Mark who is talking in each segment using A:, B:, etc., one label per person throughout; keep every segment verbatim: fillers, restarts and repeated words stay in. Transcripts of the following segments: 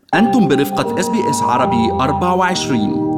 A: أنتم برفقة إس بي إس عربي أربعة وعشرين.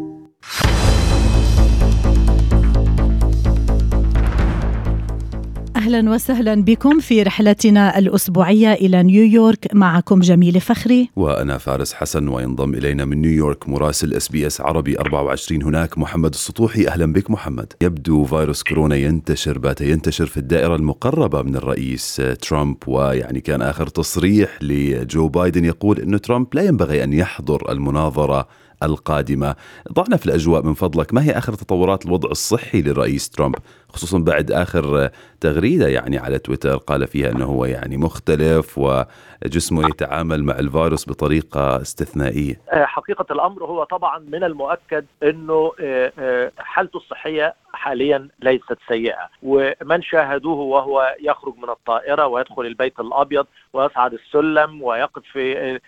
B: أهلا وسهلا بكم في رحلتنا الأسبوعية إلى نيويورك. معكم جميل فخري
C: وأنا فارس حسن، وينضم إلينا من نيويورك مراسل إس بي إس عربي أربعة وعشرين هناك محمد السطوحي. أهلا بك محمد. يبدو فيروس كورونا ينتشر بات ينتشر في الدائرة المقربة من الرئيس ترامب، ويعني كان آخر تصريح لجو بايدن يقول أنه ترامب لا ينبغي أن يحضر المناظرة القادمة. ضعنا في الأجواء من فضلك، ما هي آخر تطورات الوضع الصحي للرئيس ترامب، خصوصا بعد آخر تغريدة يعني على تويتر قال فيها أنه هو يعني مختلف وجسمه يتعامل مع الفيروس بطريقة استثنائية؟
D: حقيقة الأمر هو طبعا من المؤكد أنه حالته الصحية حاليا ليست سيئة، ومن شاهدوه وهو يخرج من الطائرة ويدخل البيت الأبيض ويصعد السلم ويقف في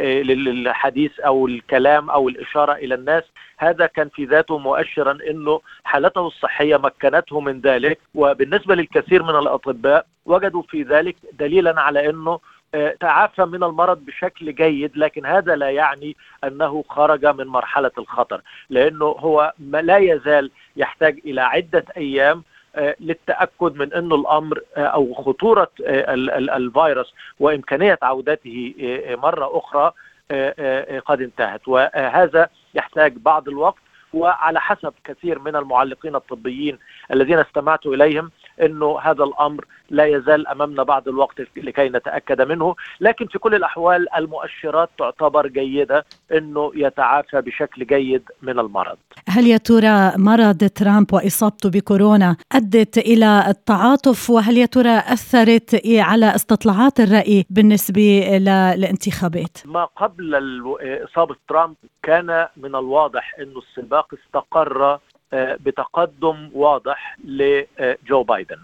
D: للحديث أو الكلام أو الإشارة إلى الناس، هذا كان في ذاته مؤشرا أنه حالته الصحية مكنته من ذلك. وبالنسبة للكثير من الأطباء وجدوا في ذلك دليلا على أنه تعافى من المرض بشكل جيد، لكن هذا لا يعني أنه خرج من مرحلة الخطر، لأنه هو لا يزال يحتاج إلى عدة أيام للتأكد من أنه الأمر أو خطورة الفيروس وإمكانية عودته مرة أخرى قد انتهت، وهذا يحتاج بعض الوقت. وعلى حسب كثير من المعلقين الطبيين الذين استمعت إليهم أنه هذا الأمر لا يزال أمامنا بعض الوقت لكي نتأكد منه، لكن في كل الأحوال المؤشرات تعتبر جيدة أنه يتعافى بشكل جيد من المرض.
B: هل يا ترى مرض ترامب وإصابته بكورونا أدت إلى التعاطف، وهل يا ترى أثرت على استطلاعات الرأي بالنسبة للانتخابات؟
D: ما قبل إصابة ترامب كان من الواضح أنه السباق استقر بتقدم واضح لجو بايدن،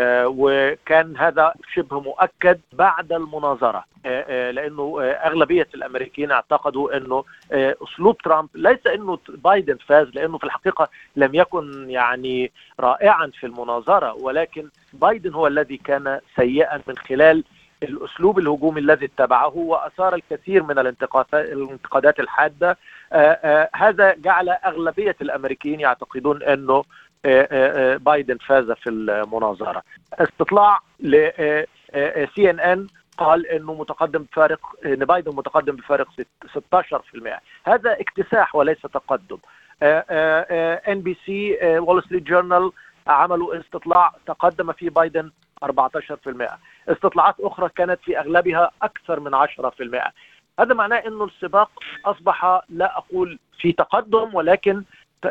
D: وكان هذا شبه مؤكد بعد المناظرة، لأنه أغلبية الأمريكيين اعتقدوا أنه أسلوب ترامب ليس أنه بايدن فاز، لأنه في الحقيقة لم يكن يعني رائعا في المناظرة، ولكن بايدن هو الذي كان سيئا من خلال الأسلوب الهجومي الذي اتبعه، وأثار الكثير من الانتقادات الحادة. آآ آآ هذا جعل أغلبية الأمريكيين يعتقدون أنه آآ آآ بايدن فاز في المناظرة. استطلاع ل سي إن إن قال أنه متقدم بفارق، أن بايدن متقدم بفارق ستة عشر بالمئة، هذا اكتساح وليس تقدم. إن بي سي وول ستريت جورنال عملوا استطلاع تقدم فيه بايدن أربعة عشر بالمئة، استطلاعات أخرى كانت في أغلبها أكثر من عشرة بالمئة. هذا معناه أنه السباق أصبح لا أقول في تقدم، ولكن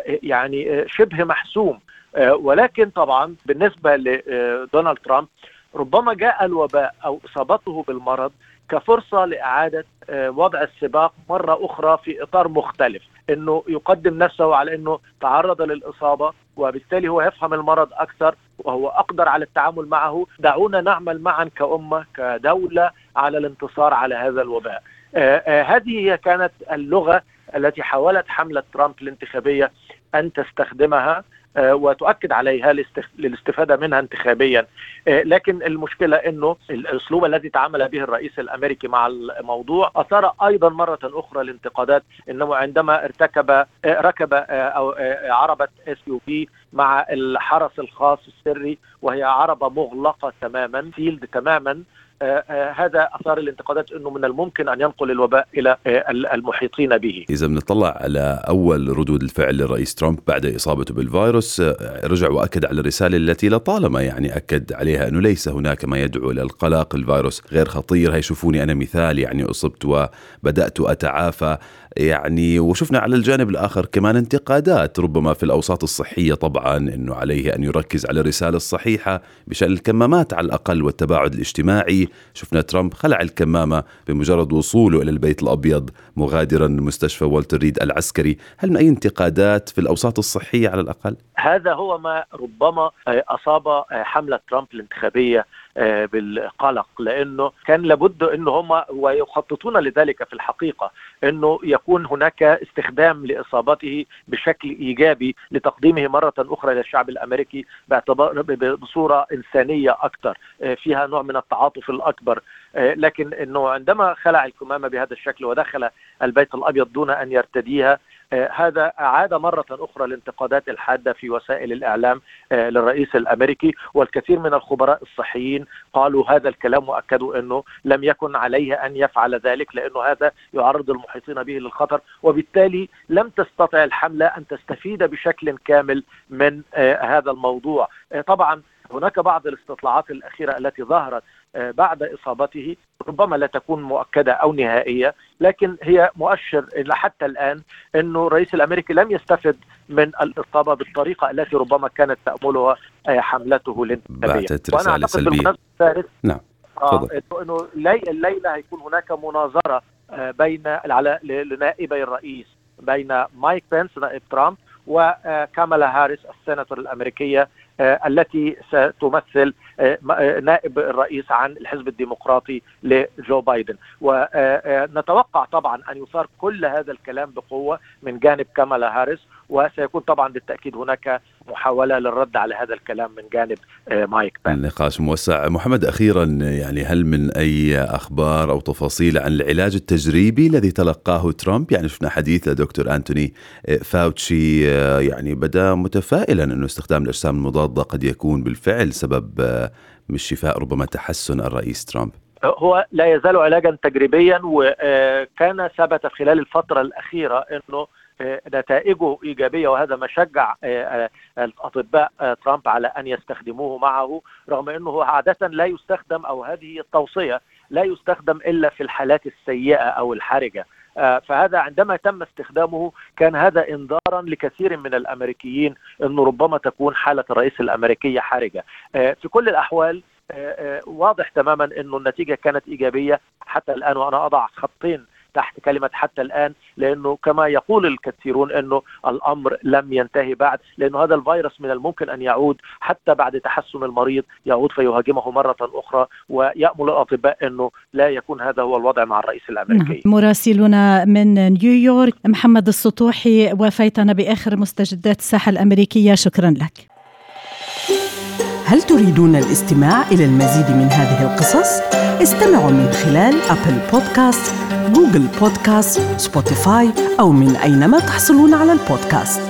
D: يعني شبه محسوم. ولكن طبعا بالنسبة لدونالد ترامب ربما جاء الوباء أو إصابته بالمرض كفرصة لإعادة وضع السباق مرة أخرى في إطار مختلف، أنه يقدم نفسه على أنه تعرض للإصابة وبالتالي هو يفهم المرض أكثر وهو أقدر على التعامل معه. دعونا نعمل معا كأمة كدولة على الانتصار على هذا الوباء. آه آه هذه هي كانت اللغة التي حاولت حملة ترامب الانتخابية أن تستخدمها آه وتؤكد عليها للاستفادة منها انتخابيا. آه لكن المشكلة أنه الأسلوب الذي تعامل به الرئيس الأمريكي مع الموضوع أثار أيضا مرة أخرى الانتقادات، إنه عندما ارتكب آه ركب آه أو آه عربة إس يو في مع الحرس الخاص السري، وهي عربة مغلقة تماما، فيلد تماما، آه آه هذا أثار الانتقادات أنه من الممكن أن ينقل الوباء إلى آه المحيطين به.
C: إذا بنطلع على أول ردود الفعل للرئيس ترامب بعد إصابته بالفيروس، آه رجع وأكد على الرسالة التي لطالما يعني أكد عليها أنه ليس هناك ما يدعو إلى القلق، الفيروس غير خطير، هيشوفوني أنا مثال، يعني أصبت وبدأت أتعافى. يعني وشفنا على الجانب الآخر كمان انتقادات ربما في الأوساط الصحية طبعا أنه عليه أن يركز على الرسالة الصحيحة بشأن الكمامات على الأقل والتباعد الاجتماعي. شفنا ترامب خلع الكمامة بمجرد وصوله إلى البيت الأبيض مغادرا مستشفى والتر ريد العسكري. هل من أي انتقادات في الأوساط الصحية على الأقل؟
D: هذا هو ما ربما أصاب حملة ترامب الانتخابية بالقلق، لأنه كان لابد أنه هم ويخططون لذلك في الحقيقة، أنه يكون هناك استخدام لإصابته بشكل إيجابي لتقديمه مرة أخرى للشعب الأمريكي باعتبار بصورة إنسانية أكثر، فيها نوع من التعاطف الأكبر. لكن أنه عندما خلع الكمامة بهذا الشكل ودخل البيت الأبيض دون أن يرتديها، هذا أعاد مرة أخرى الانتقادات الحادة في وسائل الإعلام للرئيس الأمريكي، والكثير من الخبراء الصحيين قالوا هذا الكلام وأكدوا أنه لم يكن عليه أن يفعل ذلك، لأنه هذا يعرض المحيطين به للخطر، وبالتالي لم تستطع الحملة أن تستفيد بشكل كامل من هذا الموضوع. طبعا هناك بعض الاستطلاعات الأخيرة التي ظهرت بعد إصابته ربما لا تكون مؤكدة أو نهائية، لكن هي مؤشر إلى حتى الآن أنه الرئيس الأمريكي لم يستفد من الإصابة بالطريقة التي ربما كانت تأملها حملته الانتخابية.
C: بعثت رسالة سلبية. نعم.
D: آه إنه الليلة هيكون هناك مناظرة بين لنائبي الرئيس، بين مايك بنس نائب ترامب وكامالا هاريس السيناتور الأمريكية التي ستمثل نائب الرئيس عن الحزب الديمقراطي لجو بايدن. ونتوقع طبعا أن يثار كل هذا الكلام بقوة من جانب كامالا هاريس، وسيكون طبعا بالتأكيد هناك محاولة للرد على هذا الكلام من جانب مايك بنس.
C: النقاش موسع. محمد، أخيرا يعني هل من أي أخبار أو تفاصيل عن العلاج التجريبي الذي تلقاه ترامب؟ يعني شفنا حديث لدكتور أنتوني فاوتشي يعني بدأ متفائلا أنه استخدام الأجسام المضادة قد يكون بالفعل سبب مش شفاء ربما تحسن الرئيس ترامب.
D: هو لا يزال علاجا تجريبيا، وكان ثبت خلال الفترة الأخيرة أنه نتائجه إيجابية، وهذا ما شجع الأطباء ترامب على أن يستخدموه معه، رغم أنه عادة لا يستخدم، أو هذه التوصية لا يستخدم إلا في الحالات السيئة أو الحرجة. فهذا عندما تم استخدامه كان هذا انذارا لكثير من الأمريكيين أنه ربما تكون حالة الرئيس الأمريكية حرجة. في كل الأحوال واضح تماما أنه النتيجة كانت إيجابية حتى الآن، وأنا أضع خطين تحت كلمة حتى الآن، لأنه كما يقول الكثيرون أنه الأمر لم ينتهي بعد، لأنه هذا الفيروس من الممكن أن يعود حتى بعد تحسن المريض، يعود فيهاجمه مرة أخرى، ويأمل الأطباء أنه لا يكون هذا هو الوضع مع الرئيس الأمريكي.
B: مراسلنا من نيويورك محمد السطوحي، وفيتنا بآخر مستجدات الساحة الأمريكية، شكرا لك.
E: هل تريدون الاستماع إلى المزيد من هذه القصص؟ استمعوا من خلال أبل بودكاست، جوجل بودكاست، سبوتيفاي، أو من أينما تحصلون على البودكاست.